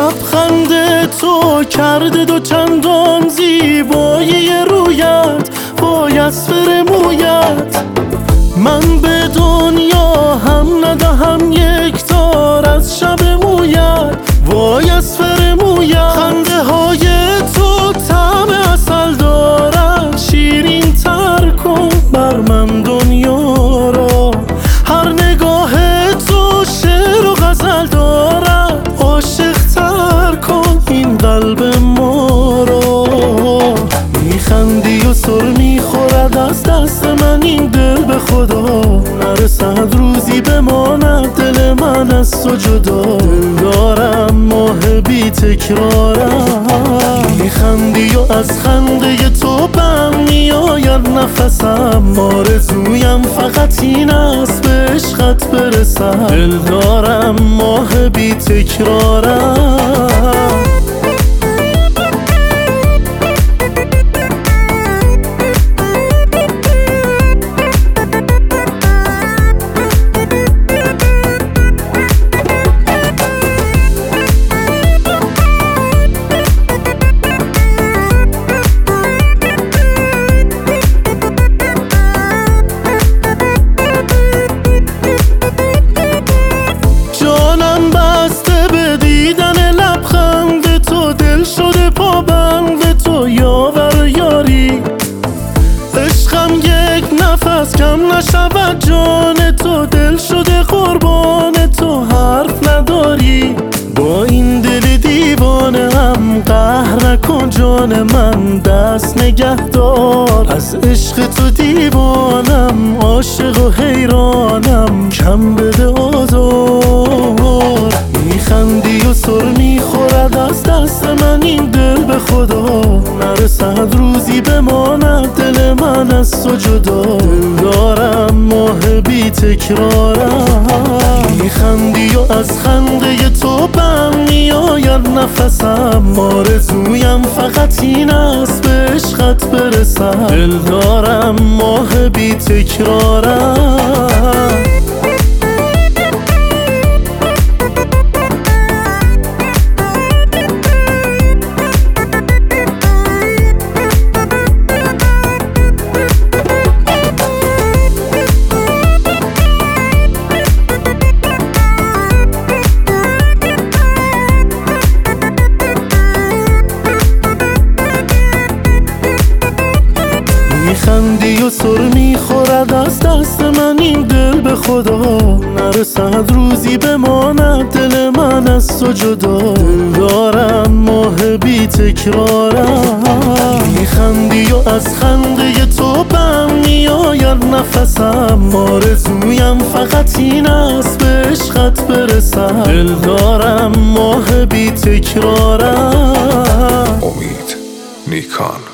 لبخند تو کرده دو چندان زیبایی رویت وای از فر مویت. من به دنیا هم ندهم یک تار از شب مویت وای از فر مویت. خنده های تو طعم عسل دارد شیرین تر کن بر من دنیا را. هر نگاه تو شعر و غزل دارد عاشق تر کن این قلب ما را. میخندی و سر میخورد از دست من این دل به خدا. نرسد روزی بماند دل من از تو جدا. دل دارم ماه بی تکرارم. میخندی و از خنده تو بهم میآید نفسم. آرزویم فقط این است به عشقت برسم. دل دارم ماه بی تکرارم. نفس کم نشود جان تو. دل شده قربان تو حرف نداری. با این دل دیوانه هم قهر نکن جان من. دست نگه دار از عشق تو دیوانم. عاشق و حیرانم کم بده آزار. میخندی و سر میخورد از دست من این دل به خدا. نرسد روزی بماند دل من از تو جدا. دل دارم ماه بی تکرارم. میخندی و از خنده تو بهم میآید نفسم. آرزویم فقط این است به عشقت برسم. دل دارم ماه بی تکرارم. میخندی و سر میخورد از دست من این دل به خدا. نرسد روزی بماند دل من از تو جدا. دل دارم ماه بی تکرارم. میخندی و از خنده تو بهم میآید نفسم. آرزویم فقط این است به عشقت برسم. دل دارم ماه بی تکرارم. امید نیکان.